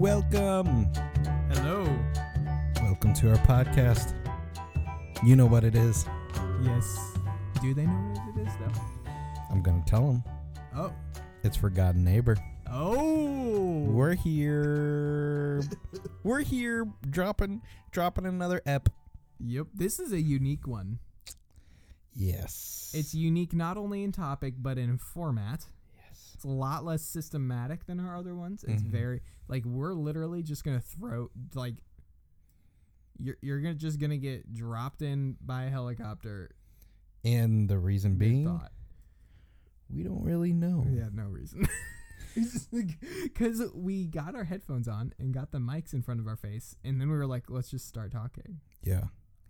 Welcome. Hello. Welcome to our podcast. You know what it is. Yes. Do they know what it is, though? I'm going to tell them. Oh. It's For God and Neighbor. Oh. We're here. We're here dropping another ep. Yep. This is a unique one. Yes. It's unique not only in topic, but in format. Yes. It's a lot less systematic than our other ones. It's very, we're literally just going to throw, you're just going to get dropped in by a helicopter. And the reason being, Thought. we don't really know. Yeah, no reason. Because we got our headphones on and got the mics in front of our face, and then we were like, let's just start talking. Yeah.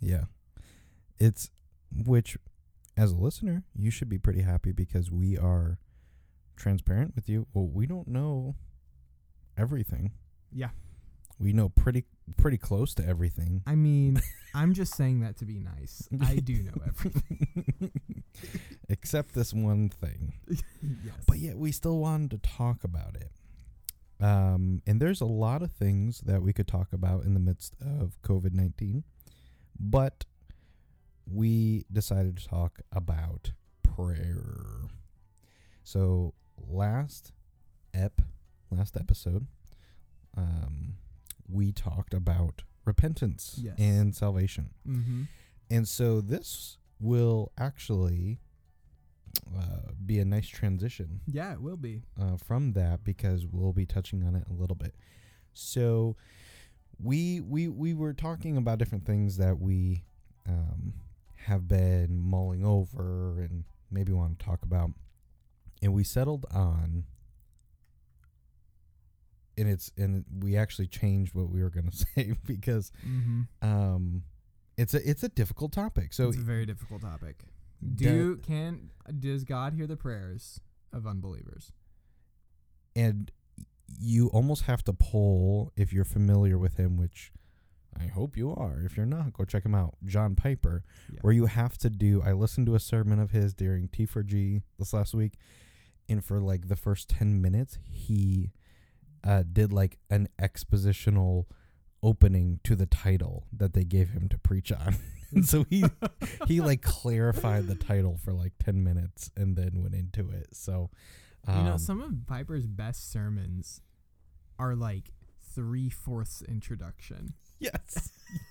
Which, as a listener, you should be pretty happy because we are transparent with you. Well, we don't know everything. Yeah. We know pretty close to everything. I mean, I'm just saying that to be nice. I do know everything. Except this one thing. Yes. But yet we still wanted to talk about it. And there's a lot of things that we could talk about in the midst of COVID-19. But we decided to talk about prayer. So last episode, we talked about repentance and salvation. Mm-hmm. And so this will actually be a nice transition. Yeah, it will be. From that, because we'll be touching on it a little bit. So we were talking about different things that we have been mulling over and maybe want to talk about. And we settled on, and we actually changed what we were going to say because it's a difficult topic. So it's a very difficult topic. Does God hear the prayers of unbelievers? And you almost have to poll if you're familiar with him, which I hope you are. If you're not, go check him out. John Piper, where you have to do, I listened to a sermon of his during T4G this last week. And for the first 10 minutes, he did an expositional opening to the title that they gave him to preach on. And so he clarified the title for 10 minutes and then went into it. So, some of Piper's best sermons are 3/4 introduction. Yes.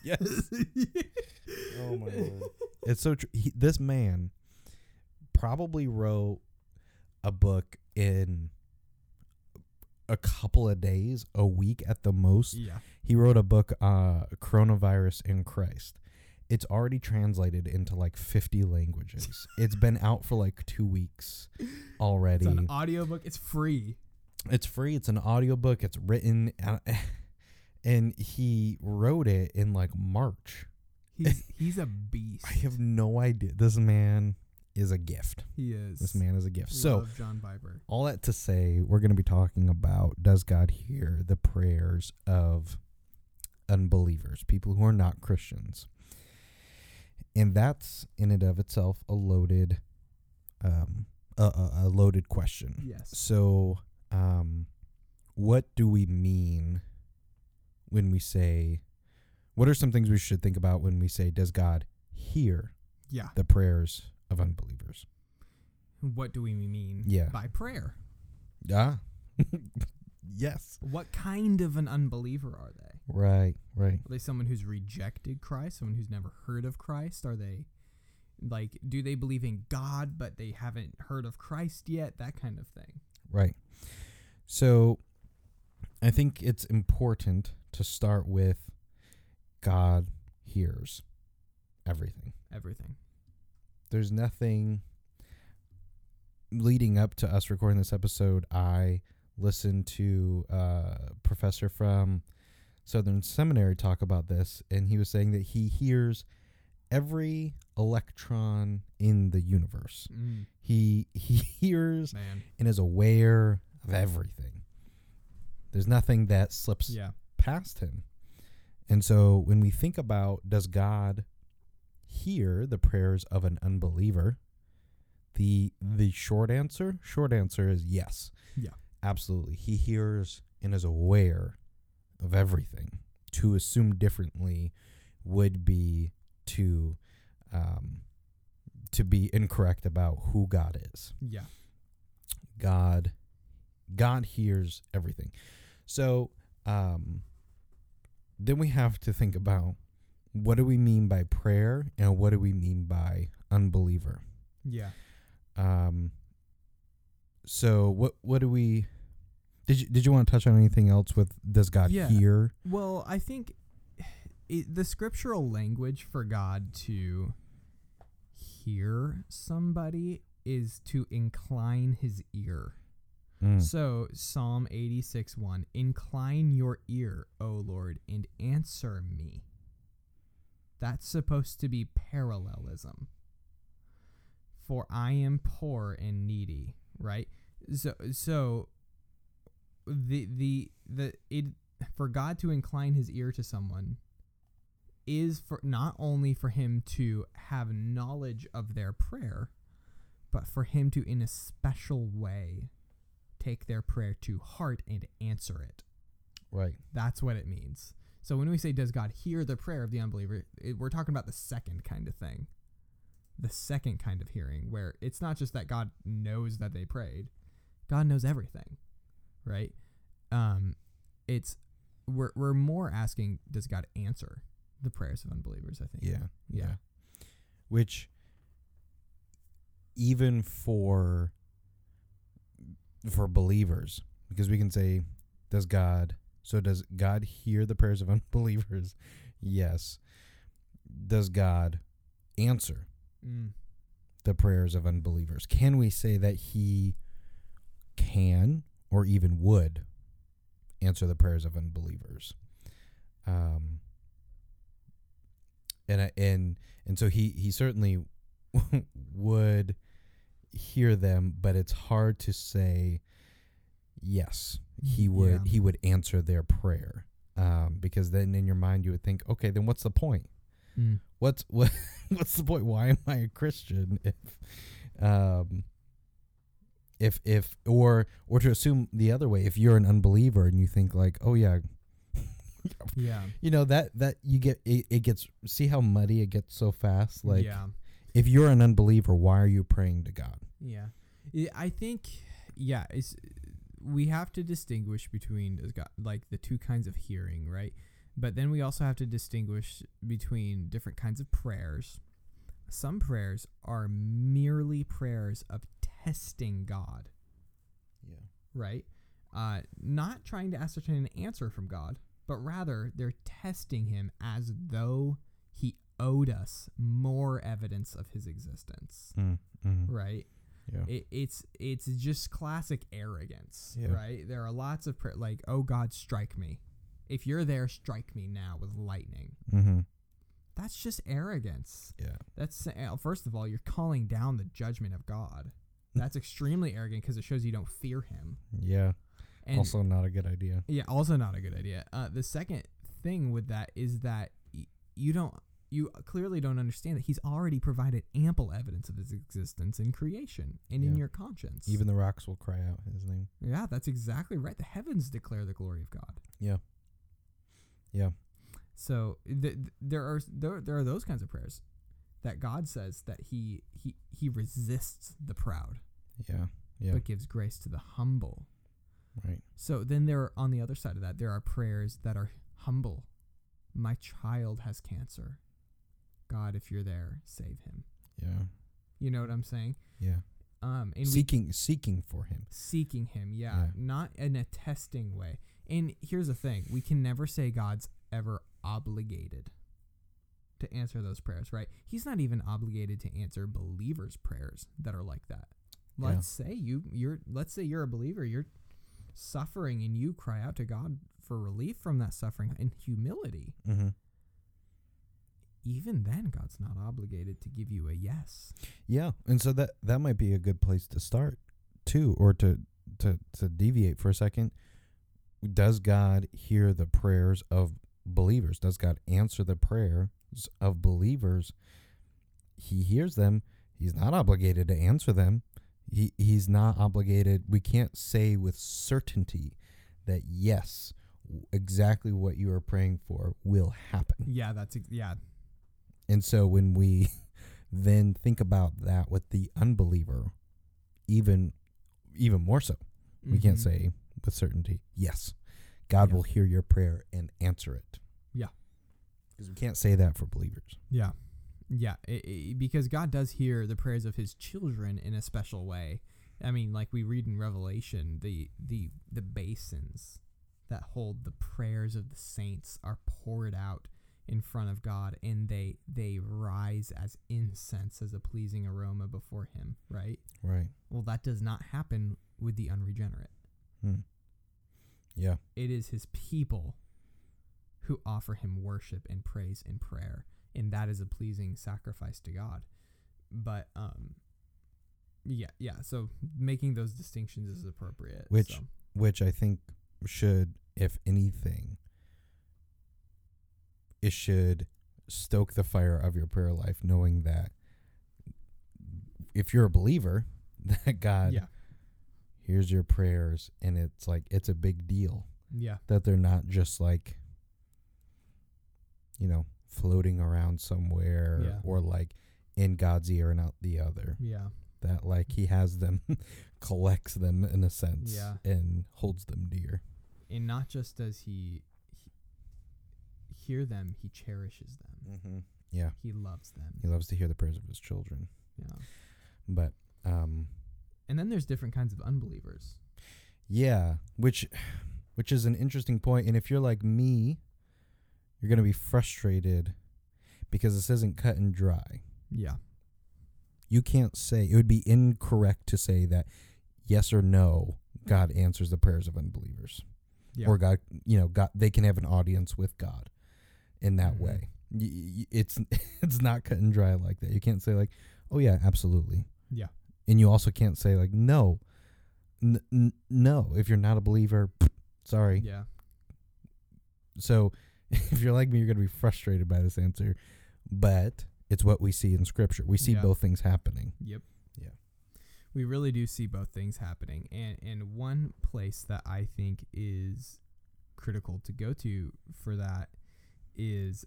Oh my Lord. It's so true. This man probably wrote a book in a couple of days, a week at the most. Yeah. He wrote a book, Coronavirus in Christ. It's already translated into 50 languages. It's been out for 2 weeks already. It's an audiobook. It's free. It's free. It's an audiobook. It's written. And he wrote it in March. He's a beast. I have no idea. This man is a gift. He is. This man is a gift. Love John Piper. All that to say, we're going to be talking about, does God hear the prayers of unbelievers, people who are not Christians? And that's in and of itself a loaded question. Yes. So, what do we mean when we say, what are some things we should think about when we say, does God hear the prayers of unbelievers? What do we mean by prayer? Yes. What kind of an unbeliever are they? Right. Are they someone who's rejected Christ, someone who's never heard of Christ? Are they do they believe in God but they haven't heard of Christ yet? That kind of thing. Right. So I think it's important to start with God hears everything. There's nothing leading up to us recording this episode. I listened to a professor from Southern Seminary talk about this, and he was saying that he hears every electron in the universe. He hears and is aware of everything. There's nothing that slips past him. And so when we think about, does God hear the prayers of an unbeliever? The short answer is yes. Yeah. Absolutely. He hears and is aware of everything. To assume differently would be to be incorrect about who God is. Yeah. God hears everything. So then we have to think about, what do we mean by prayer and what do we mean by unbeliever? Yeah. So what do we, did you want to touch on anything else with, does God hear? Well, I think the scriptural language for God to hear somebody is to incline his ear. So Psalm 86:1, incline your ear, O Lord, and answer me. That's supposed to be parallelism. For I am poor and needy, right? So for God to incline his ear to someone is for not only for him to have knowledge of their prayer, but for him to, in a special way, take their prayer to heart and answer it. Right. That's what it means. So when we say, does God hear the prayer of the unbeliever, we're talking about the second kind of thing. The second kind of hearing, where it's not just that God knows that they prayed. God knows everything, right? We're more asking, does God answer the prayers of unbelievers, I think. Yeah. Which, even for believers, because we can say, does God hear the prayers of unbelievers? Yes. Does God answer the prayers of unbelievers? Can we say that he can or even would answer the prayers of unbelievers? And so he certainly would hear them, but it's hard to say yes, he would answer their prayer, because then in your mind you would think, okay, then what's the point? What's the point? Why am I a Christian if or to assume the other way, if you're an unbeliever and you think like, oh yeah, you know, that you get it gets, see how muddy it gets so fast. Like, if you're an unbeliever, why are you praying to God? I think we have to distinguish between like the two kinds of hearing, right? But then we also have to distinguish between different kinds of prayers. Some prayers are merely prayers of testing God. Right? Not trying to ascertain an answer from God, but rather they're testing him as though he owed us more evidence of his existence. Right? Yeah. It's just classic arrogance, right? There are lots of like, oh God, strike me. If you're there, strike me now with lightning. That's just arrogance. Yeah. That's, first of all, you're calling down the judgment of God. That's extremely arrogant because it shows you don't fear him. Yeah. And also not a good idea. Yeah, also not a good idea. The second thing with that is that you clearly don't understand that he's already provided ample evidence of his existence in creation and in your conscience. Even the rocks will cry out his name. Yeah, that's exactly right. The heavens declare the glory of God. Yeah. So there are those kinds of prayers that God says that he resists the proud. Yeah. But gives grace to the humble. Right. So then on the other side of that, there are prayers that are humble. My child has cancer. God, if you're there, save him. Yeah. You know what I'm saying? Yeah. And seeking for him. Seeking him, not in a testing way. And here's the thing: we can never say God's ever obligated to answer those prayers, right? He's not even obligated to answer believers' prayers that are like that. Let's say you're a believer, you're suffering, and you cry out to God for relief from that suffering in humility. Even then, God's not obligated to give you a yes. Yeah, and so that might be a good place to start too, or to deviate for a second. Does God hear the prayers of believers? Does God answer the prayers of believers? He hears them. He's not obligated to answer them. He's not obligated. We can't say with certainty that yes, exactly what you are praying for will happen. Yeah, And so when we then think about that with the unbeliever, even more so, we can't say with certainty, yes, God will hear your prayer and answer it. Yeah. Because we can't say that for believers. Yeah. Yeah, because God does hear the prayers of his children in a special way. I mean, like we read in Revelation, the basins that hold the prayers of the saints are poured out in front of God, and they rise as incense, as a pleasing aroma before him, right? Right. Well, that does not happen with the unregenerate. Yeah. It is his people who offer him worship and praise and prayer, and that is a pleasing sacrifice to God. But so making those distinctions is appropriate. Which I think should, if anything, it should stoke the fire of your prayer life, knowing that if you're a believer, that God hears your prayers, and it's like, it's a big deal. Yeah. That they're not just like, floating around somewhere or like in God's ear and out the other. Yeah. That like he has them, collects them in a sense, and holds them dear. And not just does he hear them, he cherishes them. Mm-hmm. Yeah. He loves them. He loves to hear the prayers of his children. Yeah. But, and then there's different kinds of unbelievers. Yeah, which is an interesting point. And if you're like me, you're going to be frustrated because this isn't cut and dry. Yeah. You can't say, it would be incorrect to say that yes or no, God answers the prayers of unbelievers. Yeah. Or God, they can have an audience with God in that way. It's not cut and dry like that. You can't say like, oh yeah, absolutely. Yeah. And you also can't say like, no, no, if you're not a believer, sorry. Yeah. So if you're like me, you're going to be frustrated by this answer, but it's what we see in Scripture. We see both things happening. Yep. Yeah. We really do see both things happening. And one place that I think is critical to go to for that is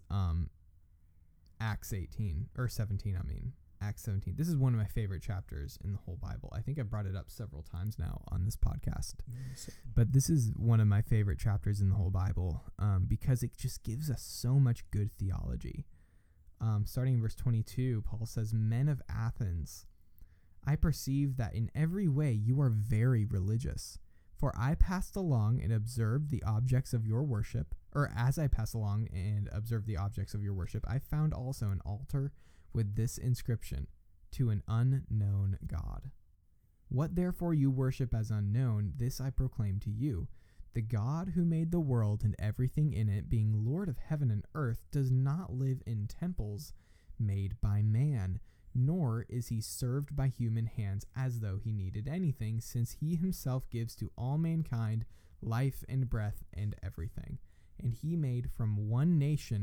Acts 17. Acts 17. This is one of my favorite chapters in the whole Bible. I think I brought it up several times now on this podcast. But this is one of my favorite chapters in the whole Bible because it just gives us so much good theology. Starting in verse 22, Paul says, "Men of Athens, I perceive that in every way you are very religious. For I passed along and observed the objects of your worship, or as I passed along and observed the objects of your worship, I found also an altar with this inscription, to an unknown God. What therefore you worship as unknown, this I proclaim to you. The God who made the world and everything in it, being Lord of heaven and earth, does not live in temples made by man, nor is he served by human hands as though he needed anything, since he himself gives to all mankind life and breath and everything. And he made from one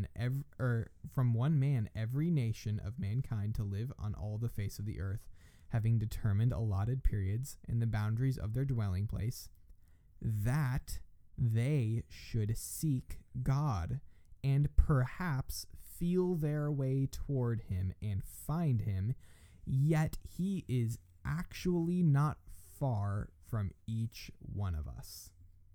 man every nation of mankind to live on all the face of the earth, having determined allotted periods and the boundaries of their dwelling place, that they should seek God and perhaps feel their way toward him and find him, yet he is actually not far from each one of us."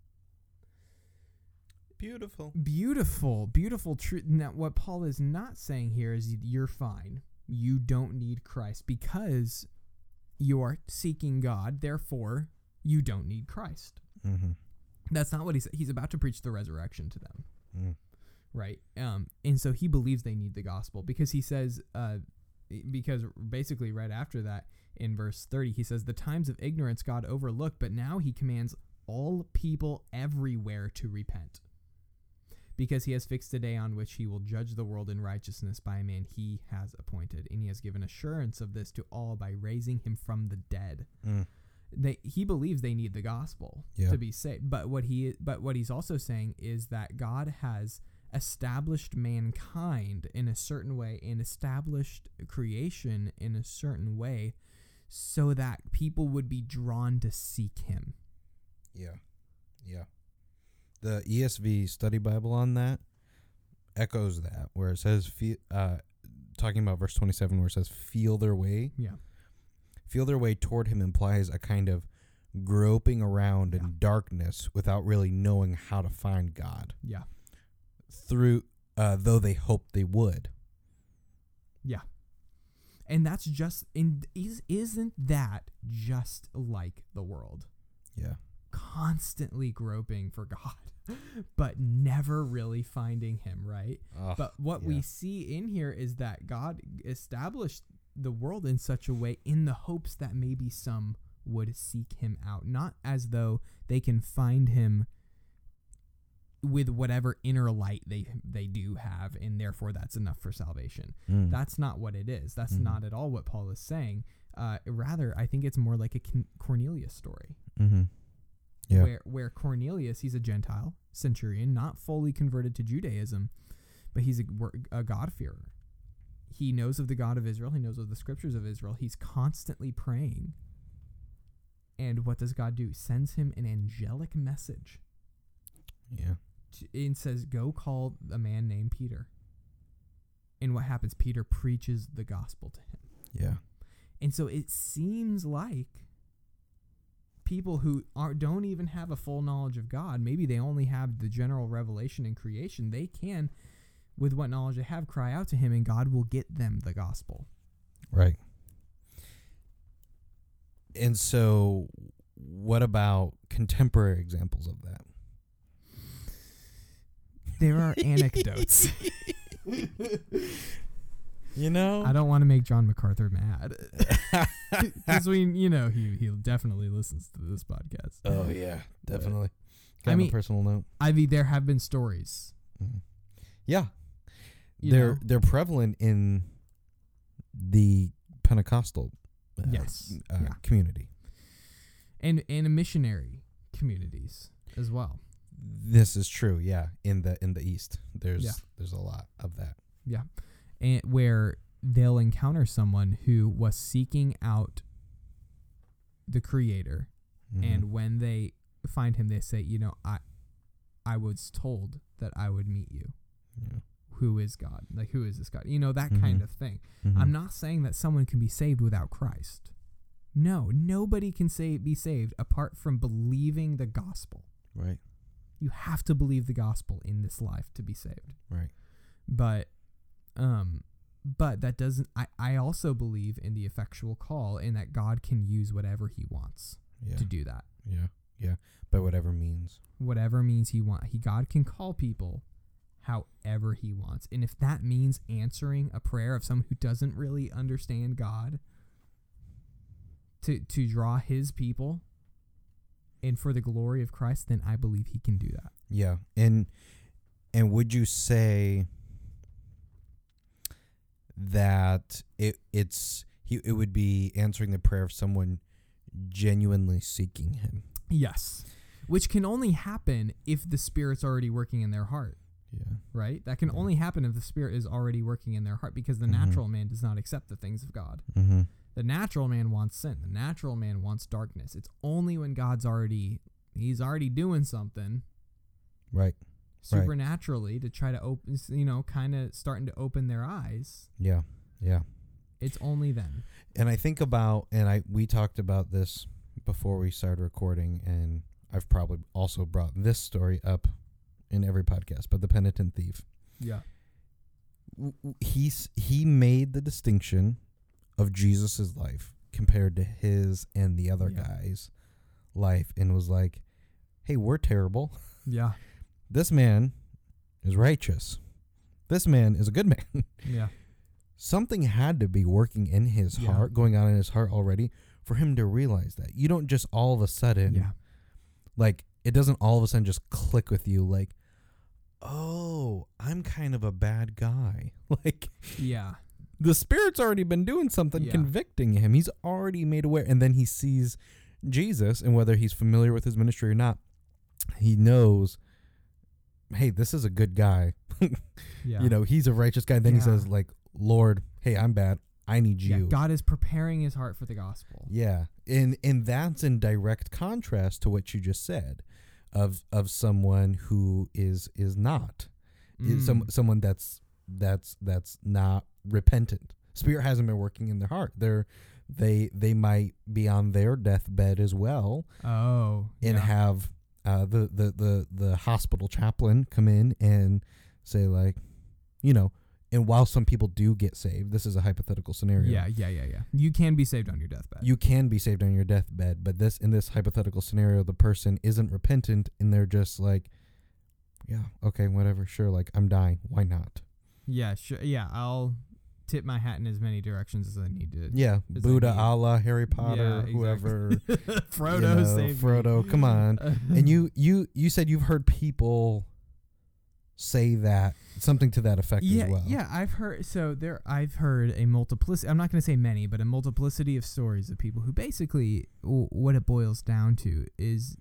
Beautiful truth. Now, what Paul is not saying here is you're fine. You don't need Christ because you are seeking God. Therefore, you don't need Christ. Mm-hmm. That's not what he's about to preach the resurrection to them. Right. And so he believes they need the gospel because he says, because basically right after that in verse 30, he says, "The times of ignorance God overlooked, but now he commands all people everywhere to repent, because he has fixed a day on which he will judge the world in righteousness by a man he has appointed. And he has given assurance of this to all by raising him from the dead." He believes they need the gospel to be saved. But what he's also saying is that God has established mankind in a certain way and established creation in a certain way so that people would be drawn to seek him. Yeah. The ESV study Bible on that echoes that, where it says, talking about verse 27, where it says, feel their way. Yeah. Feel their way toward him implies a kind of groping around in darkness without really knowing how to find God. Yeah. Through, though they hoped they would. Yeah. And that's just, isn't that just like the world? Yeah. Constantly groping for God, but never really finding him, right? But what we see in here is that God established the world in such a way in the hopes that maybe some would seek him out, not as though they can find him with whatever inner light they do have, and therefore that's enough for salvation. That's not what it is. That's not at all what Paul is saying. Rather, I think it's more like a Cornelius story. Yeah. Where Cornelius, he's a Gentile centurion, not fully converted to Judaism, but he's a God-fearer. He knows of the God of Israel. He knows of the scriptures of Israel. He's constantly praying. And what does God do? Sends him an angelic message. Yeah. And says, go call a man named Peter. And what happens? Peter preaches the gospel to him. Yeah. And so it seems like people who don't even have a full knowledge of God, maybe they only have the general revelation in creation, they can, with what knowledge they have, cry out to him, and God will get them the gospel. Right. And so what about contemporary examples of that? There are anecdotes. You know, I don't want to make John MacArthur mad, because he definitely listens to this podcast. Oh yeah, definitely. I mean, on a personal note, there have been stories. Yeah, they're prevalent in the Pentecostal community, and in missionary communities as well. This is true. Yeah, in the East, there's a lot of that. Yeah. And where they'll encounter someone who was seeking out the Creator, and when they find him, they say, I was told that I would meet you. Yeah. Who is God? Like, who is this God? That kind of thing. I'm not saying that someone can be saved without Christ. No, nobody can be saved apart from believing the gospel. Right. You have to believe the gospel in this life to be saved. Right. But that doesn't, I also believe in the effectual call, and that God can use whatever he wants to do that. Yeah. Yeah. By whatever means. Whatever means God can call people however he wants. And if that means answering a prayer of someone who doesn't really understand God to draw his people and for the glory of Christ, then I believe he can do that. Yeah. And would you say that it would be answering the prayer of someone genuinely seeking him? Yes. Which can only happen if the Spirit's already working in their heart. Yeah. Right? That can only happen if the Spirit is already working in their heart, because the natural man does not accept the things of God. The natural man wants sin. The natural man wants darkness. It's only when he's already doing something. Right. Supernaturally to try to open, kind of starting to open their eyes. Yeah. Yeah. It's only then. And I think about, we talked about this before we started recording, and I've probably also brought this story up in every podcast, but the penitent thief. Yeah. He made the distinction of Jesus's life compared to his and the other guy's life, and was like, hey, we're terrible. Yeah. This man is righteous. This man is a good man. Yeah. Something had to be working in his heart, going on in his heart already, for him to realize that. You don't just all of a sudden, like, it doesn't all of a sudden just click with you, like, oh, I'm kind of a bad guy. Like, the Spirit's already been doing something, convicting him. He's already made aware. And then he sees Jesus, and whether he's familiar with his ministry or not, he knows, hey, this is a good guy. He's a righteous guy. Then he says, like, Lord, hey, I'm bad. I need you. God is preparing his heart for the gospel. Yeah. And that's in direct contrast to what you just said of someone who is not someone that's not repentant. Spirit hasn't been working in their heart. They might be on their deathbed as well. Oh, and have the hospital chaplain come in and say, like, you know, and while some people do get saved, this is a hypothetical scenario. Yeah. You can be saved on your deathbed. You can be saved on your deathbed, but in this hypothetical scenario, the person isn't repentant, and they're just like, yeah, okay, whatever, sure, like, I'm dying, why not? Yeah, sure. Yeah, I'll tip my hat in as many directions as I need to. Yeah, Buddha, Allah, Harry Potter, Yeah, whoever. Frodo, save me. Frodo, come on. And you said you've heard people say that, something to that effect as well. Yeah, I've heard a multiplicity, I'm not going to say many, but a multiplicity of stories of people who basically, what it boils down to is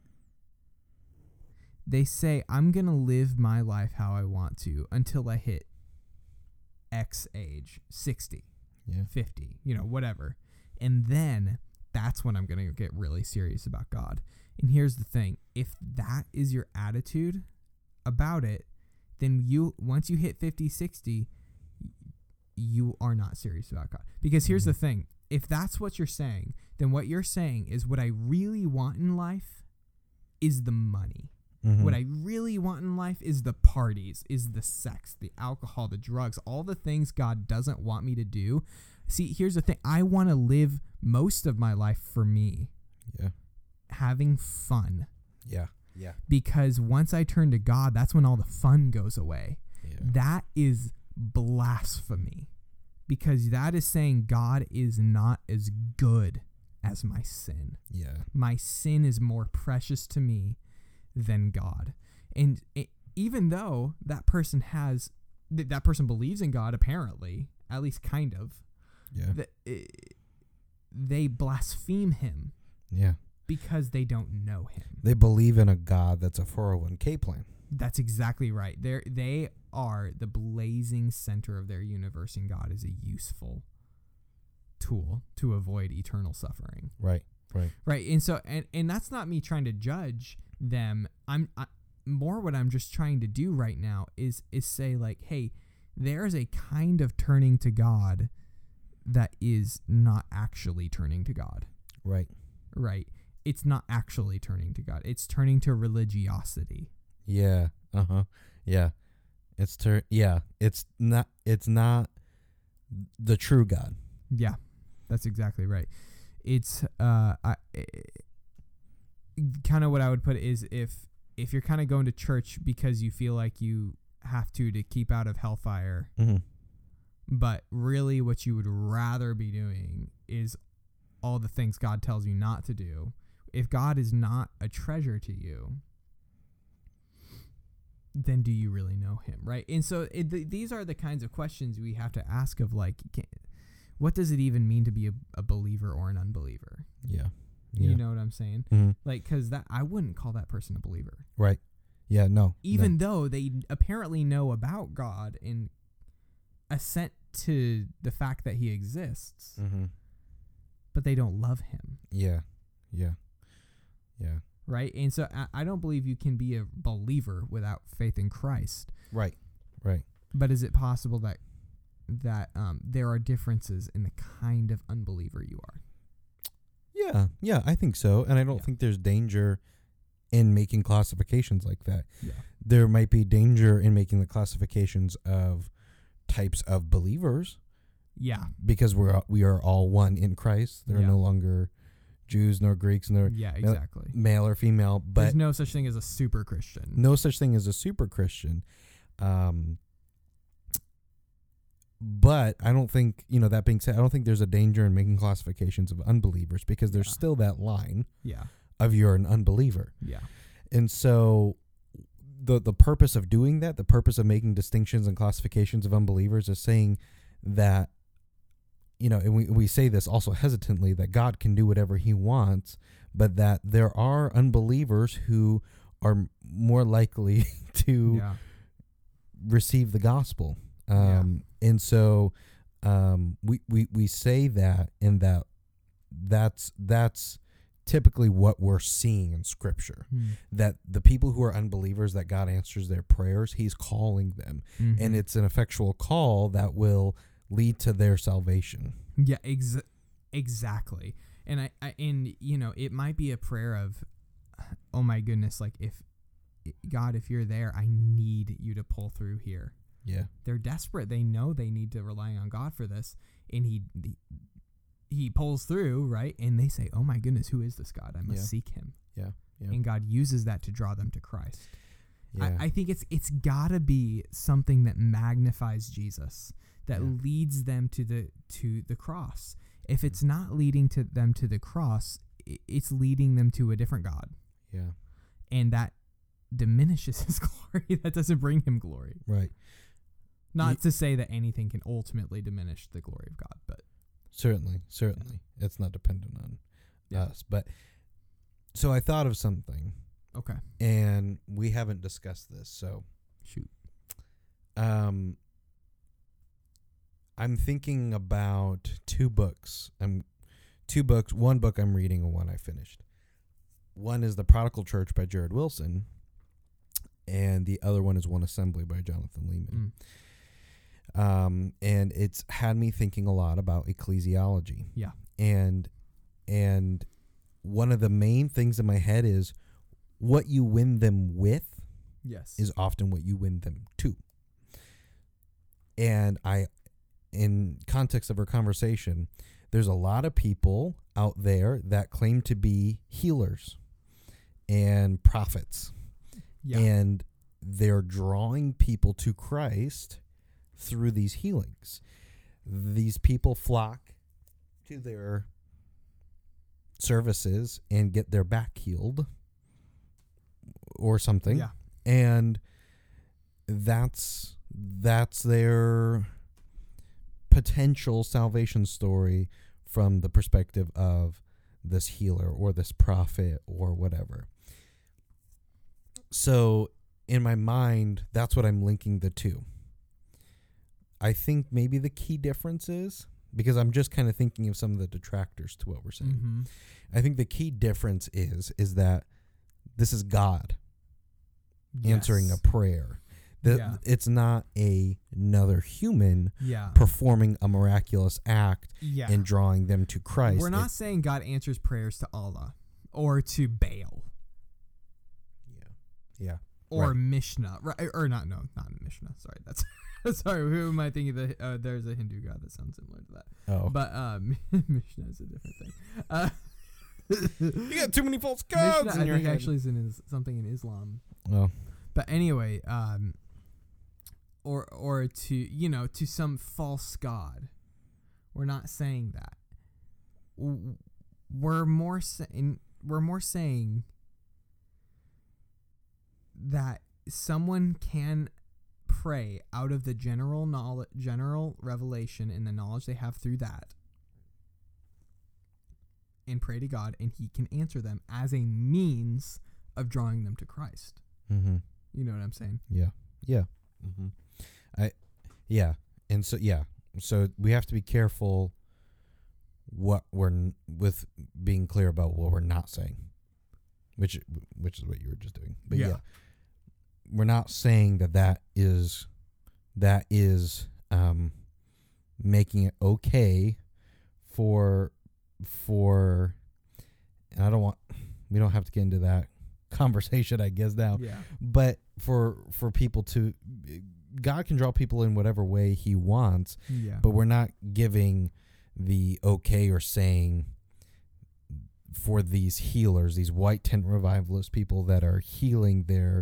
they say, I'm going to live my life how I want to until I hit X age, 60, 50, whatever. And then that's when I'm going to get really serious about God. And here's the thing. If that is your attitude about it, then once you hit 50, 60, you are not serious about God. Because here's the thing. If that's what you're saying, then what you're saying is what I really want in life is the money. Mm-hmm. What I really want in life is the parties, is the sex, the alcohol, the drugs, all the things God doesn't want me to do. See, here's the thing. I want to live most of my life for me. Yeah. Having fun. Yeah. Yeah. Because once I turn to God, that's when all the fun goes away. Yeah. That is blasphemy. Because that is saying God is not as good as my sin. Yeah. My sin is more precious to me than God. And even though that person believes in God, apparently, at least kind of, they blaspheme him. Yeah. Because they don't know him. They believe in a God that's a 401k plan. That's exactly right. They are the blazing center of their universe, and God is a useful tool to avoid eternal suffering. Right. And so, and that's not me trying to judge them. What I'm just trying to do right now is say, like, hey, there's a kind of turning to God that is not actually turning to God. Right. It's not actually turning to God. It's turning to religiosity. Yeah. Yeah. It's not the true God. Yeah. That's exactly right. It's kind of what I would put is if you're kind of going to church because you feel like you have to keep out of hellfire, but really what you would rather be doing is all the things God tells you not to do. If God is not a treasure to you, then do you really know him, right? And so these are the kinds of questions we have to ask of, like, what does it even mean to be a believer or an unbeliever? Yeah. You know what I'm saying? Mm-hmm. Like, because I wouldn't call that person a believer. Right. Yeah, no. Even though they apparently know about God and assent to the fact that he exists, but they don't love him. Yeah. Right? And so I don't believe you can be a believer without faith in Christ. Right. But is it possible that there are differences in the kind of unbeliever you are? Yeah, I think so. And I don't think there's danger in making classifications like that. Yeah. There might be danger in making the classifications of types of believers. Yeah. Because we are all one in Christ. There are no longer Jews nor Greeks nor exactly. male or female. But there's no such thing as a super Christian. No such thing as a super Christian. But I don't think, that being said, I don't think there's a danger in making classifications of unbelievers because there's still that line of you're an unbeliever. Yeah. And so the purpose of doing that, the purpose of making distinctions and classifications of unbelievers is saying that, and we say this also hesitantly, that God can do whatever he wants, but that there are unbelievers who are more likely to receive the gospel. And so we say that, and that's typically what we're seeing in Scripture. That the people who are unbelievers, that God answers their prayers, he's calling them. Mm-hmm. And it's an effectual call that will lead to their salvation. Yeah, exactly. And and you know, it might be a prayer of, oh my goodness, like if God, if you're there, I need you to pull through here. Yeah. They're desperate. They know they need to rely on God for this. And he pulls through, right? And they say, oh my goodness, who is this God? I must seek him. Yeah. Yeah. And God uses that to draw them to Christ. Yeah. I think it's gotta be something that magnifies Jesus, that leads them to the cross. If it's not leading to them to the cross, it's leading them to a different God. Yeah. And that diminishes his glory. That doesn't bring him glory. Right. Not to say that anything can ultimately diminish the glory of God, but certainly. It's not dependent on us. But so I thought of something. Okay. And we haven't discussed this, so shoot. I'm thinking about two books. One book I'm reading and one I finished. One is The Prodigal Church by Jared Wilson, and the other one is One Assembly by Jonathan Leeman. And it's had me thinking a lot about ecclesiology. Yeah. And one of the main things in my head is what you win them with is often what you win them to. And in context of our conversation, there's a lot of people out there that claim to be healers and prophets. Yeah. And they're drawing people to Christ through these healings. These people flock to their services and get their back healed or something. Yeah. And that's their potential salvation story from the perspective of this healer or this prophet or whatever. So in my mind, that's what I'm linking the two. I think maybe the key difference is, because I'm just kind of thinking of some of the detractors to what we're saying. Mm-hmm. I think the key difference is that this is God answering a prayer. It's not another human performing a miraculous act and drawing them to Christ. We're not saying God answers prayers to Allah or to Baal. Yeah. Or Mishnah. Right, or not Mishnah. Sorry, that's sorry, who am I thinking that there's a Hindu god that sounds similar to that. Oh. But Mishnah is a different thing. You got too many false gods Mishnah, in your I think head. actually is something in Islam. Oh. But anyway, or to some false god. We're not saying that. We're more saying that someone can pray out of the general revelation and the knowledge they have through that, and pray to God, and He can answer them as a means of drawing them to Christ. Mm-hmm. You know what I'm saying? Yeah. Mm-hmm. And so we have to be careful with being clear about what we're not saying, which is what you were just doing. But we're not saying that is making it okay for and we don't have to get into that conversation, I guess, now. Yeah. But for people to, God can draw people in whatever way He wants. Yeah. But we're not giving the okay or saying for these healers, these white tent revivalist people that are healing their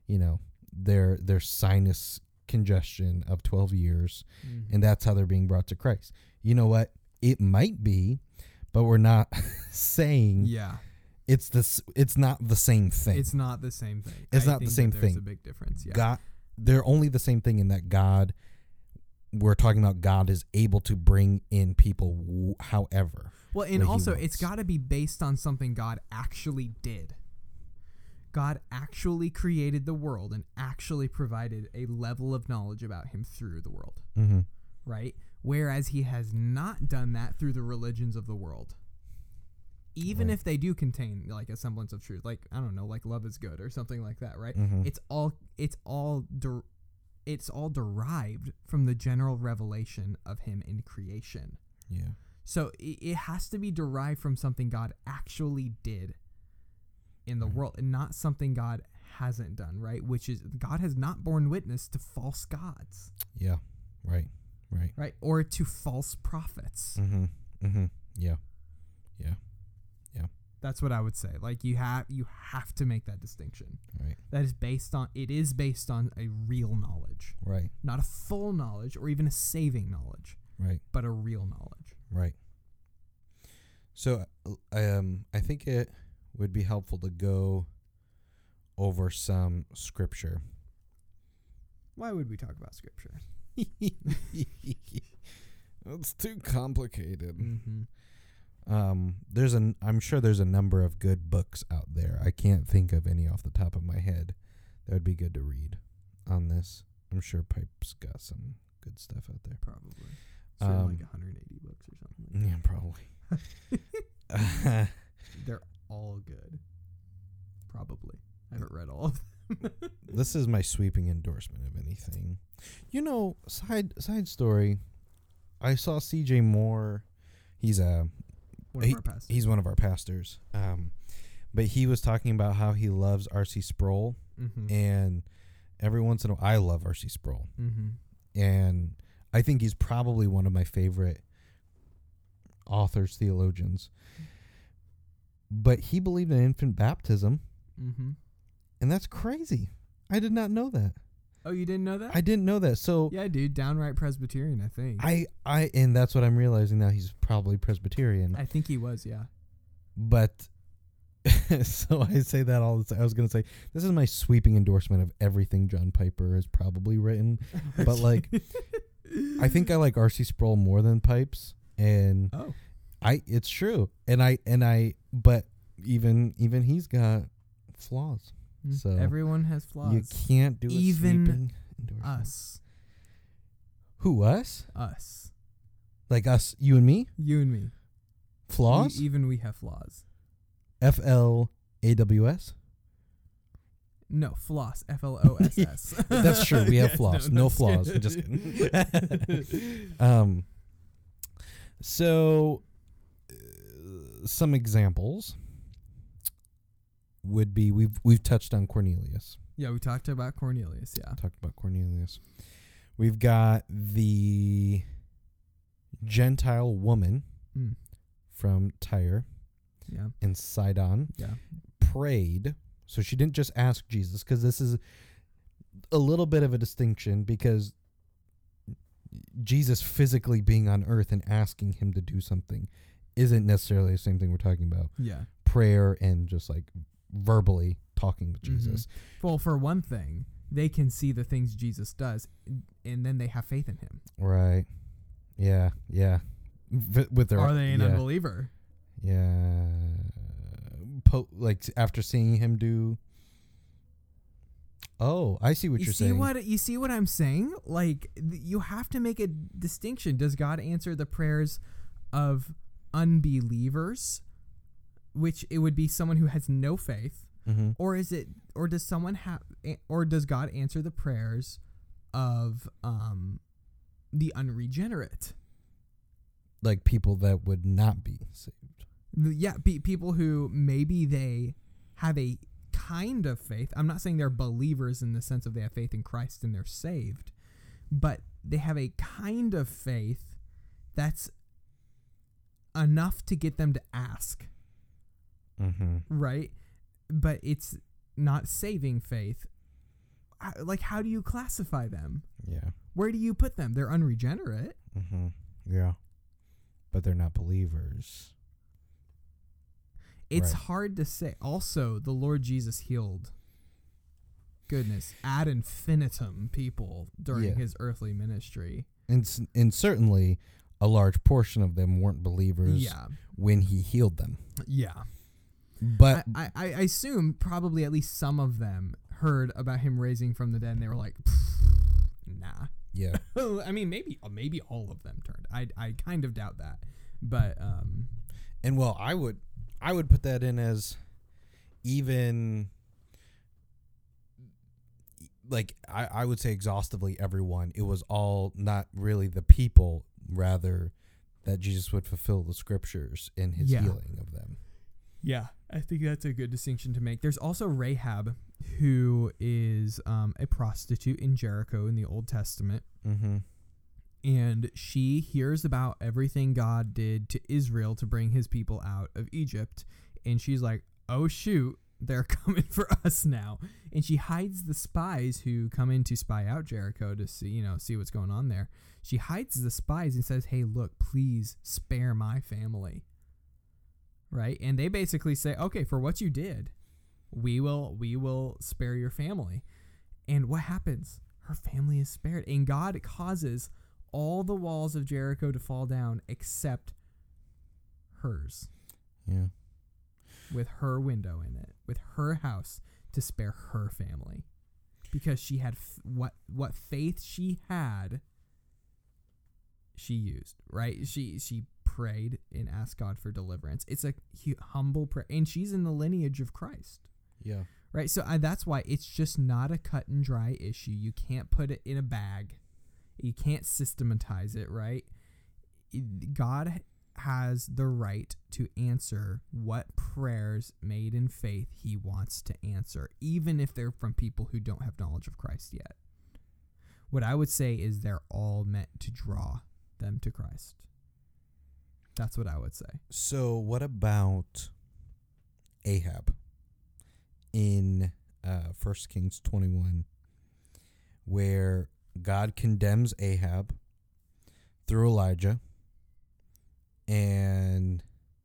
sinus congestion of 12 years, and that's how they're being brought to Christ. You know what? It might be, but we're not saying it's not the same thing. It's not the same thing. It's not the same there's thing. There's a big difference. Yeah. God, they're only the same thing in that God, we're talking about God is able to bring in people however. Well, and also it's got to be based on something God actually did. God actually created the world and actually provided a level of knowledge about Him through the world. Mm-hmm. Right? Whereas He has not done that through the religions of the world. even Right. if they do contain like a semblance of truth, like I don't know, like love is good or something like that, right? Mhm. It's all derived from the general revelation of him in creation. Yeah. So it has to be derived from something God actually did in the Right. world and not something God hasn't done, right? Which is God has not borne witness to false gods, Yeah. Right. Right. right? Or to false prophets. Mhm. Mhm. Yeah. That's what I would say. Like you have to make that distinction. Right. That is based on a real knowledge, Right. not a full knowledge or even a saving knowledge, Right. but a real knowledge. Right. So, I think it would be helpful to go over some scripture. Why would we talk about scripture? It's too complicated. Mm-hmm. I'm sure there's a number of good books out there. I can't think of any off the top of my head that would be good to read on this. I'm sure Pipe's got some good stuff out there. Probably. Like 180 books or something. Yeah, probably. They're all good. Probably. I haven't read all of them. This is my sweeping endorsement of anything. Side story. I saw CJ Moore. He's One of our pastors. he's one of our pastors. But he was talking about how he loves R.C. Sproul, Mm-hmm. and every once in a while, I love R.C. Sproul, Mm-hmm. and I think he's probably one of my favorite authors, theologians. But he believed in infant baptism, Mm-hmm. and that's crazy. I did not know that. Oh, you didn't know that? I didn't know that. So Yeah, dude. Downright Presbyterian, I think. and that's what I'm realizing now. He's probably Presbyterian. I think he was, yeah. But so I say that all the time. I was going to say, this is my sweeping endorsement of everything John Piper has probably written. But like, I think I like R.C. Sproul more than Pipes. And Oh. it's true. But even he's got flaws. So everyone has flaws. you can't do a Even sweeping endorsement. Us. Who, us? Us. Like us, you and me? You and me. Flaws? Even we have flaws. FLAWS? No, floss. FLOSS. That's true. We have flaws. No just flaws. kidding. Just kidding. So some examples would be we've touched on Cornelius. Yeah, we talked about Cornelius, yeah. Talked about Cornelius. We've got the Gentile woman Mm. from Tyre Yeah. and Sidon Yeah. prayed. So she didn't just ask Jesus, because this is a little bit of a distinction, because Jesus physically being on earth and asking him to do something isn't necessarily the same thing we're talking about. Yeah. Prayer and just like verbally talking with Mhm. Jesus. Well, for one thing, they can see the things Jesus does, and then they have faith in him. Right. Yeah. Yeah. With their, Are they an yeah, unbeliever? Yeah. Like after seeing him do. Oh, I see what you're saying. You see what I'm saying? Like you have to make a distinction. Does God answer the prayers of unbelievers, which it would be someone who has no faith, Mm-hmm. or does God answer the prayers of the unregenerate? Like people that would not be saved. Yeah, people who maybe they have a kind of faith. I'm not saying they're believers in the sense of they have faith in Christ and they're saved, but they have a kind of faith that's enough to get them to ask, Mm-hmm. right? But it's not saving faith. Like, how do you classify them? Yeah. Where do you put them? They're unregenerate. Mm-hmm. Yeah. But they're not believers. It's Right. hard to say. Also, the Lord Jesus healed, goodness, ad infinitum people during Yeah. his earthly ministry. And certainly a large portion of them weren't believers Yeah. when he healed them. Yeah. But I assume probably at least some of them heard about him raising from the dead and they were like, nah. yeah. I mean, maybe all of them turned. I kind of doubt that. But And well, I would put that in as even like I would say exhaustively everyone. It was all not really the people, rather that Jesus would fulfill the scriptures in his healing of them. Yeah, I think that's a good distinction to make. There's also Rahab, who is a prostitute in Jericho in the Old Testament. Mm-hmm. And she hears about everything God did to Israel to bring his people out of Egypt. And she's like, oh, shoot, they're coming for us now. And she hides the spies who come in to spy out Jericho to see what's going on there. She hides the spies and says, hey, look, please spare my family. Right? And they basically say, okay, for what you did, we will spare your family. And what happens? Her family is spared. And God causes all the walls of Jericho to fall down except hers. Yeah. With her window in it, with her house, to spare her family. Because she had what faith she had, she used, right? She prayed and asked God for deliverance. It's a humble prayer. And she's in the lineage of Christ. Yeah. Right? So that's why it's just not a cut and dry issue. You can't put it in a bag. You can't systematize it, right? God has the right to answer what prayers made in faith he wants to answer, even if they're from people who don't have knowledge of Christ yet. What I would say is they're all meant to draw them to Christ. That's what I would say. So what about Ahab in 1 Kings 21, where God condemns Ahab through Elijah and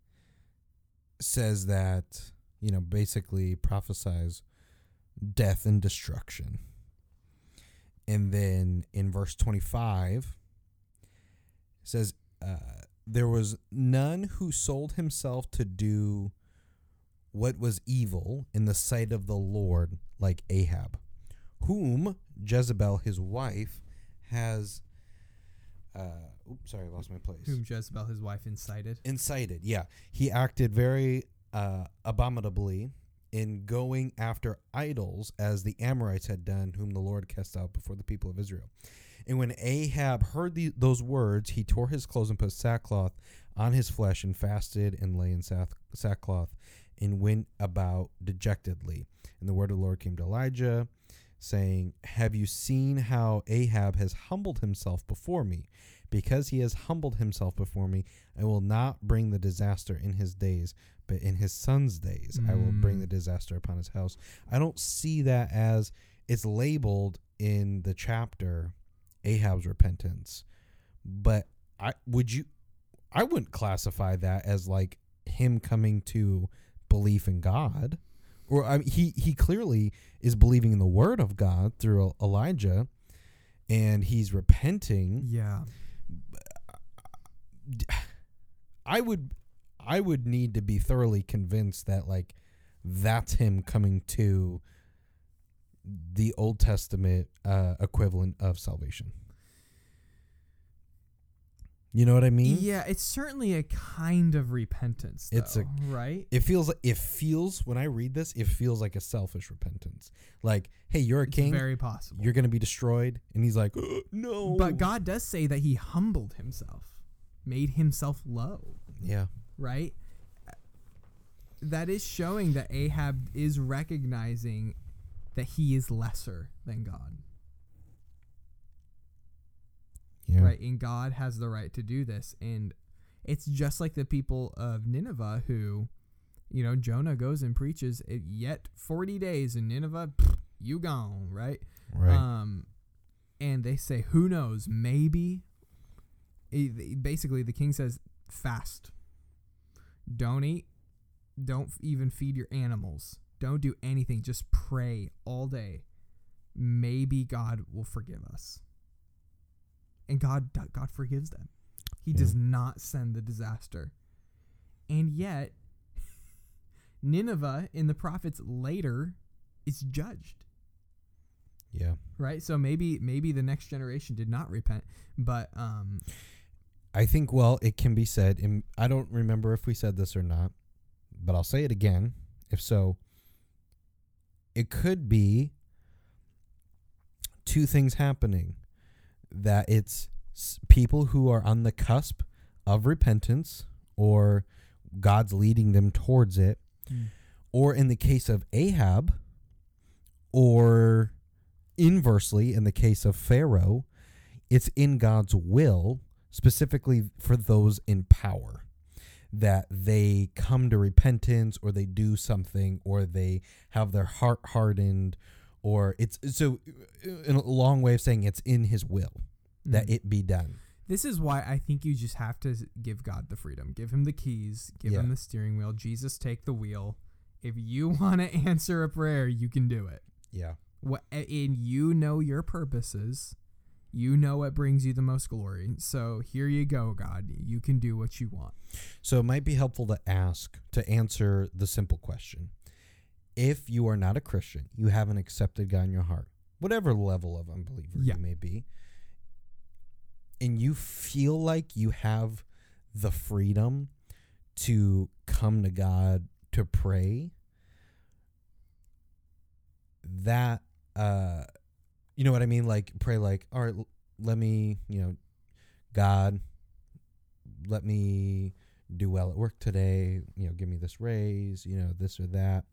says that, basically prophesies death and destruction. And then in verse 25 says, there was none who sold himself to do what was evil in the sight of the Lord like Ahab, whom Jezebel, his wife, has... sorry, I lost my place. Whom Jezebel, his wife, incited. Incited, yeah. He acted very abominably in going after idols, as the Amorites had done, whom the Lord cast out before the people of Israel. And when Ahab heard those words, he tore his clothes and put sackcloth on his flesh and fasted and lay in sackcloth and went about dejectedly. And the word of the Lord came to Elijah, saying, have you seen how Ahab has humbled himself before me? Because he has humbled himself before me, I will not bring the disaster in his days, but in his son's days I will bring the disaster upon his house. I don't see that as it's labeled in the chapter Ahab's repentance, but I wouldn't classify that as like him coming to belief in God. Or he clearly is believing in the word of God through Elijah, and he's repenting. Yeah. I would need to be thoroughly convinced that like that's him coming to the Old Testament equivalent of salvation. You know what I mean? Yeah, it's certainly a kind of repentance, though, right? It feels when I read this, it feels like a selfish repentance. Like, hey, you're a king. Very possible. You're going to be destroyed. And he's like, no. But God does say that he humbled himself, made himself low. Yeah. Right? That is showing that Ahab is recognizing that he is lesser than God. Yeah. Right? And God has the right to do this. And it's just like the people of Nineveh who, Jonah goes and preaches, yet 40 days in Nineveh, you gone, right? Right. And they say, who knows, maybe. Basically, the king says, fast. Don't eat. Don't even feed your animals. Don't do anything. Just pray all day. Maybe God will forgive us. And God forgives them. He does not send the disaster. And yet, Nineveh in the prophets later is judged. Yeah. Right? So maybe the next generation did not repent. But I think, well, it can be said, and I don't remember if we said this or not, but I'll say it again. If so, it could be two things happening. That it's people who are on the cusp of repentance, or God's leading them towards it, or in the case of Ahab, or inversely in the case of Pharaoh, it's in God's will, specifically for those in power, that they come to repentance, or they do something, or they have their heart hardened, or it's so in a long way of saying it's in his will that it be done. This is why I think you just have to give God the freedom. Give him the keys. Give him the steering wheel. Jesus, take the wheel. If you want to answer a prayer, you can do it. Yeah. And you know your purposes. You know what brings you the most glory. So here you go, God. You can do what you want. So it might be helpful to answer the simple question. If you are not a Christian, you haven't accepted God in your heart, whatever level of unbeliever you may be, and you feel like you have the freedom to come to God to pray, that, you know what I mean? Like, pray like, all right, let me, God, let me do well at work today, give me this raise, this or that.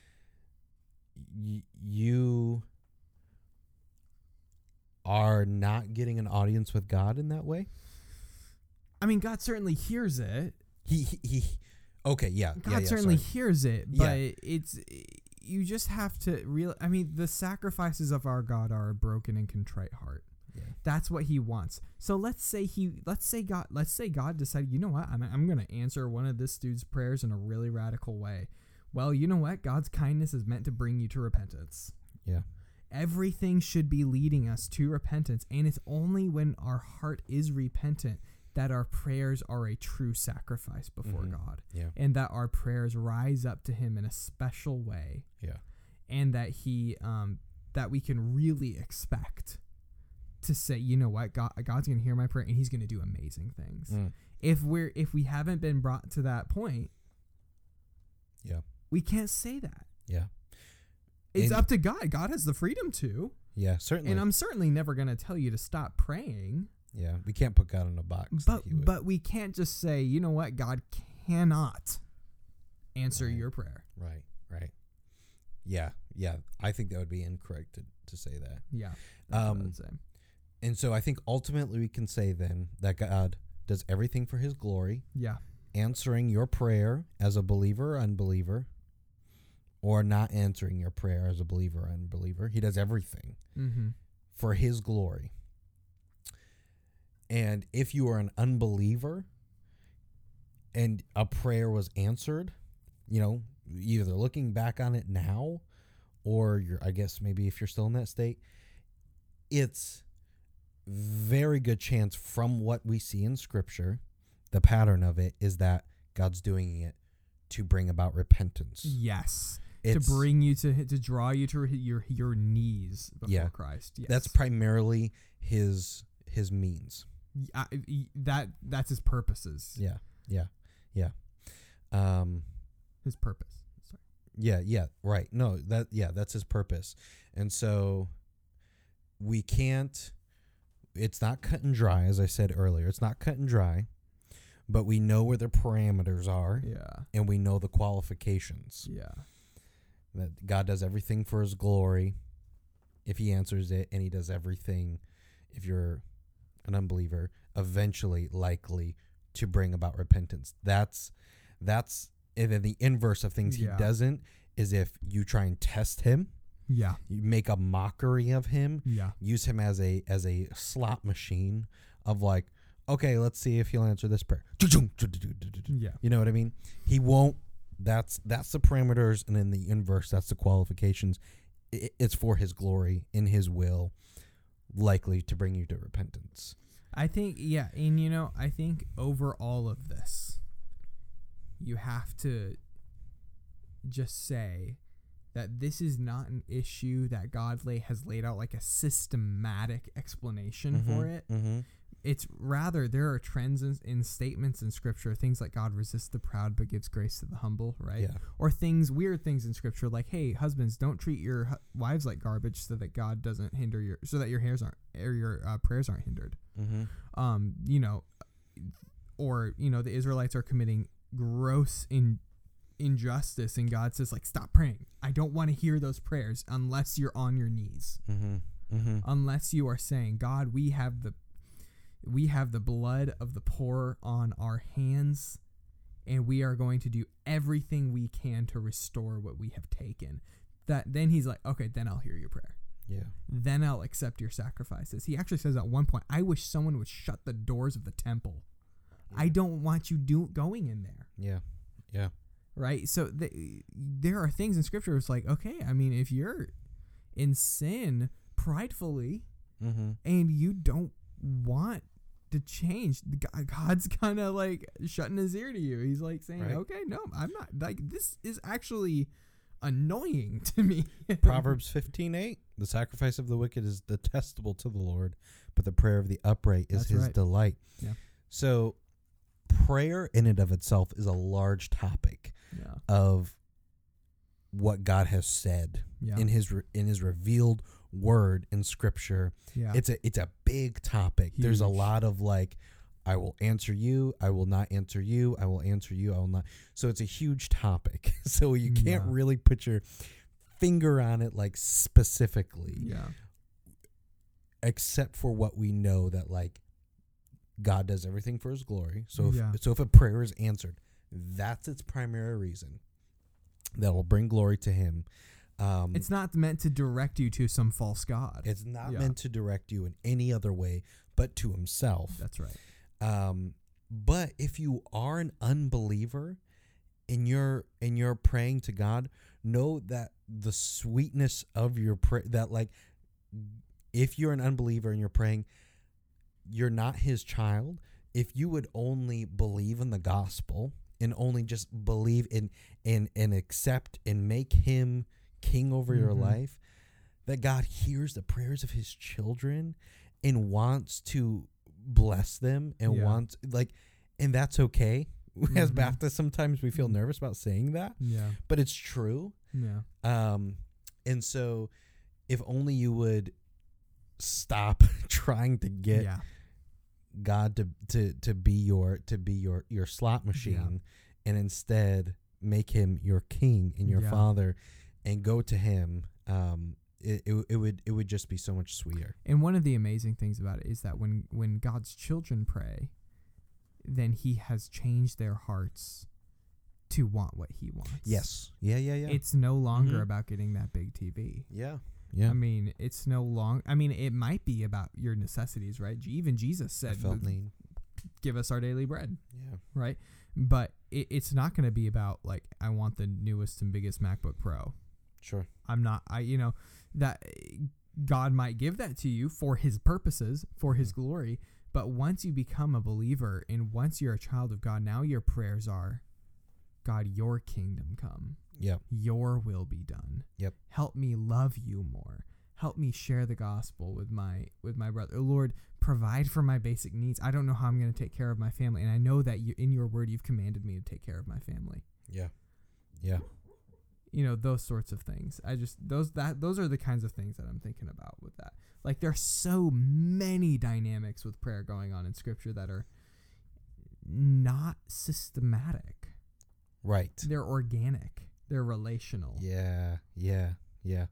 You are not getting an audience with God in that way. I mean, God certainly hears it. Okay, yeah. God certainly hears it, but it's, you just have to I mean, the sacrifices of our God are a broken and contrite heart. Yeah. That's what he wants. So let's say God decided, you know what, I'm going to answer one of this dude's prayers in a really radical way. Well, you know what? God's kindness is meant to bring you to repentance. Yeah. Everything should be leading us to repentance, and it's only when our heart is repentant that our prayers are a true sacrifice before God. Yeah. And that our prayers rise up to him in a special way. Yeah. And that that we can really expect to say, you know what, God's going to hear my prayer and he's going to do amazing things. If we haven't been brought to that point, we can't say that. Yeah. It's up to God. God has the freedom to. Yeah, certainly. And I'm certainly never going to tell you to stop praying. Yeah, we can't put God in a box. But we can't just say, you know what, God cannot answer your prayer. Right. Yeah. I think that would be incorrect to say that. Yeah. That's what I would say. And so I think ultimately we can say then that God does everything for his glory. Yeah. Answering your prayer as a believer or unbeliever, or not answering your prayer as a believer or unbeliever. He does everything for his glory. And if you are an unbeliever and a prayer was answered, either looking back on it now, or I guess maybe if you're still in that state, it's very good chance from what we see in Scripture, the pattern of it is that God's doing it to bring about repentance. Yes. To bring you to draw you to your knees before Christ. Yes. That's primarily his means. That's his purposes. Yeah. His purpose. Sorry. Yeah, right. No, that's his purpose. And so we can't, it's not cut and dry, as I said earlier. It's not cut and dry, but we know where the parameters are. Yeah. And we know the qualifications. Yeah. That God does everything for his glory if he answers it, and he does everything, if you're an unbeliever, eventually likely to bring about repentance. That's and then the inverse of things he doesn't is if you try and test him. Yeah. You make a mockery of him. Yeah. Use him as a slot machine of like, okay, let's see if he'll answer this prayer. Yeah. You know what I mean? He won't. That's the parameters, and in the inverse, that's the qualifications. It's for his glory, in his will, likely to bring you to repentance. I think, and I think over all of this, you have to just say that this is not an issue that God has laid out like a systematic explanation for it. It's rather there are trends in statements in Scripture, things like God resists the proud but gives grace to the humble, right? Yeah. Or weird things in Scripture like, hey, husbands, don't treat your wives like garbage so that God doesn't hinder so that your prayers aren't hindered. Mm-hmm. The Israelites are committing gross injustice, and God says, like, stop praying. I don't want to hear those prayers unless you're on your knees. Mm-hmm. Mm-hmm. Unless you are saying, God, we have the blood of the poor on our hands, and we are going to do everything we can to restore what we have taken. Then he's like, okay, then I'll hear your prayer. Yeah. Then I'll accept your sacrifices. He actually says at one point, I wish someone would shut the doors of the temple. Yeah. I don't want you going in there. Yeah. Yeah. Right? So there are things in Scripture where it's like, okay, I mean, if you're in sin pridefully, Mm-hmm. and you don't want to change, God's kind of like shutting his ear to you. He's like saying, Right. okay, no, I'm not, like, this is actually annoying to me. Proverbs 15:8, the sacrifice of the wicked is detestable to the Lord, but the prayer of the upright is That's his right. delight. Yeah. So prayer in and of itself is a large topic Yeah. of what God has said Yeah. in his revealed word in Scripture. Yeah. It's a big topic. There's a Huge. lot of like, I will answer you, I will not answer you, I will answer you, I will not. So it's a huge topic. So you can't Yeah. really put your finger on it like specifically, Yeah. except for what we know that like God does everything for his glory. So Yeah. if a prayer is answered, that's its primary reason. That will bring glory to him. It's not meant to direct you to some false god. It's not Yeah. meant to direct you in any other way but to himself. That's right. But if you are an unbeliever and you're praying to God, know that the sweetness of your prayer, that like if you're an unbeliever and you're praying, you're not his child. If you would only believe in the gospel and only just believe in and accept and make him king over your Mhm. life, that God hears the prayers of his children and wants to bless them and Yeah. wants like, and that's okay. As Mhm. Baptists, sometimes we feel nervous about saying that, Yeah. but it's true. Yeah. And so if only you would stop trying to get Yeah. God to be your slot machine, and instead make him your king and your Yeah. father, and go to him. It would just be so much sweeter. And one of the amazing things about it is that when God's children pray, then he has changed their hearts to want what he wants. Yes. Yeah. It's no longer Mhm. about getting that big TV. Yeah. Yeah. I mean, it might be about your necessities, right? Even Jesus I said, felt need. give us our daily bread, Yeah. right? But it's not going to be about, like, I want the newest and biggest MacBook Pro. Sure. That God might give that to you for his purposes, for his glory. But once you become a believer and once you're a child of God, now your prayers are, God, your kingdom come. Yep. Your will be done. Yep. Help me love you more. Help me share the gospel with my brother. Lord, provide for my basic needs. I don't know how I'm going to take care of my family, and I know that in your word you've commanded me to take care of my family. Yeah. Yeah. Those sorts of things. Those are the kinds of things that I'm thinking about with that. Like, there's so many dynamics with prayer going on in Scripture that are not systematic. Right. They're organic. They're relational. Yeah. Yeah. Yeah.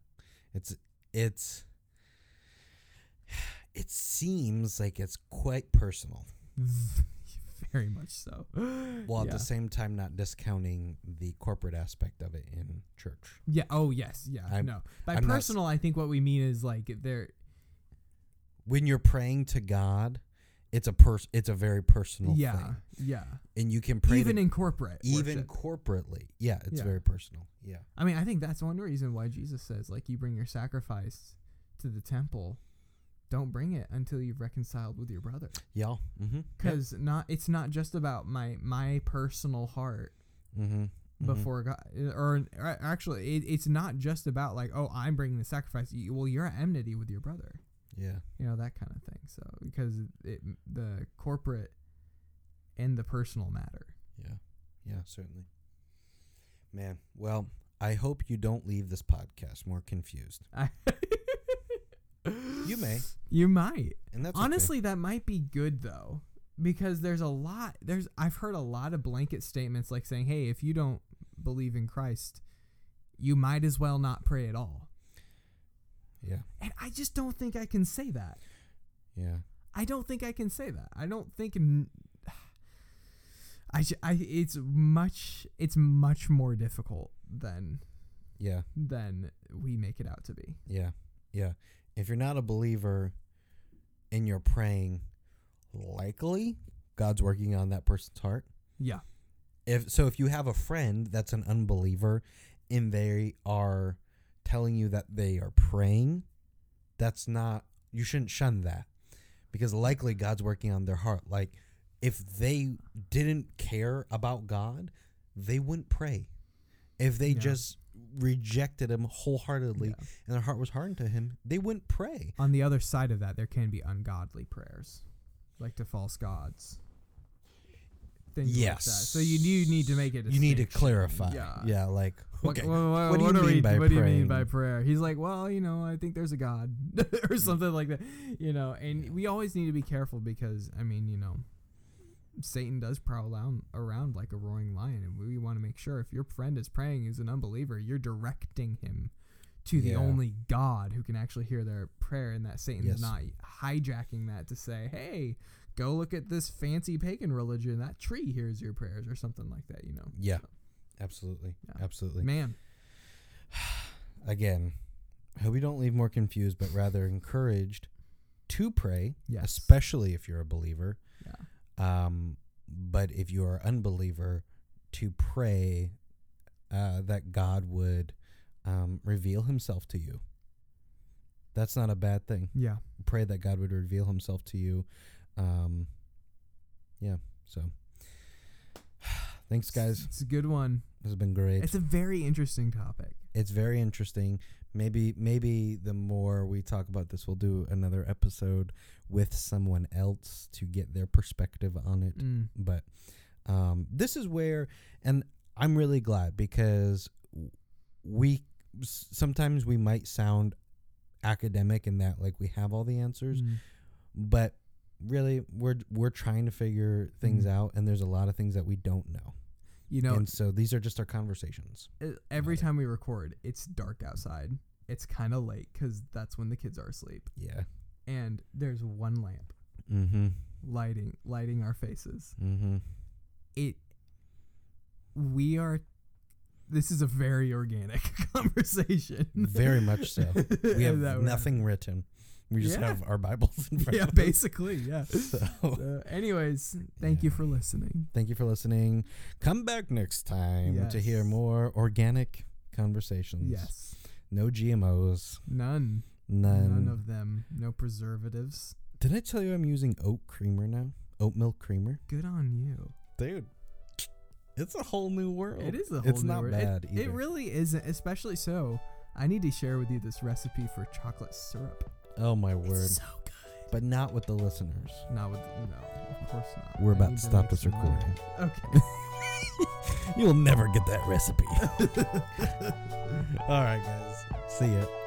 It seems like it's quite personal, Very much so. while at Yeah. the same time not discounting the corporate aspect of it in church. Yeah. Oh, yes. Yeah. I'm By not s- personal, I think what we mean is like When you're praying to God, it's a very personal yeah, thing, yeah. and you can pray Even to, in corporate, even worship. corporately. Yeah, it's Yeah. very personal. Yeah. I mean, I think that's one reason why Jesus says, like, you bring your sacrifice to the temple. Don't bring it until you've reconciled with your brother. Yeah. Mm-hmm. Because it's not just about my personal heart Mm-hmm. before God, or actually, it's not just about like, oh, I'm bringing the sacrifice. Well, you're at enmity with your brother. Yeah. That kind of thing. So because the corporate and the personal matter. Yeah, certainly. Man, well, I hope you don't leave this podcast more confused. You may. You might. And that's honestly, that might be good though, because I've heard a lot of blanket statements like saying, hey, if you don't believe in Christ, you might as well not pray at all. Yeah. And I just don't think I can say that. Yeah. I don't think I can say that. I don't think it's much more difficult than we make it out to be. Yeah. Yeah. If you're not a believer and you're praying, likely God's working on that person's heart. Yeah. If you have a friend that's an unbeliever and they are telling you that they are praying, you shouldn't shun that, because likely God's working on their heart. Like, if they didn't care about God, they wouldn't pray. If they just rejected him wholeheartedly and their heart was hardened to him, they wouldn't pray. On the other side of that, there can be ungodly prayers, like to false gods. Things like that. So you need to make it. You need to clarify. Yeah. Like, okay. What do you mean by praying? What do you mean by prayer? He's like, well, I think there's a God or something like that. And we always need to be careful because, Satan does prowl around like a roaring lion, and we want to make sure if your friend is praying as an unbeliever, you're directing him to the only God who can actually hear their prayer, and that Satan's not hijacking that to say, hey, go look at this fancy pagan religion. That tree hears your prayers or something like that, Yeah, absolutely. Yeah. Absolutely. Man. Again, I hope you don't leave more confused, but rather encouraged to pray, especially if you're a believer. Yeah. But if you are an unbeliever, to pray that God would reveal himself to you. That's not a bad thing. Yeah. Pray that God would reveal himself to you. So thanks, guys. It's a good one. This has been great. It's a very interesting topic. It's very interesting. Maybe the more we talk about this, we'll do another episode with someone else to get their perspective on it. But this is where, and I'm really glad, because sometimes we might sound academic in that, like, we have all the answers, but really we're trying to figure things out, and there's a lot of things that we don't know. And so these are just our conversations. Every time we record, it's dark outside. It's kind of late because that's when the kids are asleep. Yeah. And there's one lamp lighting our faces. This is a very organic conversation. Very much so. We have nothing written. We just have our Bibles in front of us. Basically, yeah. So, anyways, thank you for listening. Thank you for listening. Come back next time to hear more organic conversations. Yes. No GMOs. None of them. No preservatives. Did I tell you I'm using oat creamer now? Oat milk creamer? Good on you. Dude, it's a whole new world. It is a whole new world. It's not bad either. It really isn't, especially so. I need to share with you this recipe for chocolate syrup. Oh, my word. It's so good. But not with the listeners. No, of course not. We're about to stop this recording. Okay. You'll never get that recipe. All right, guys. See ya.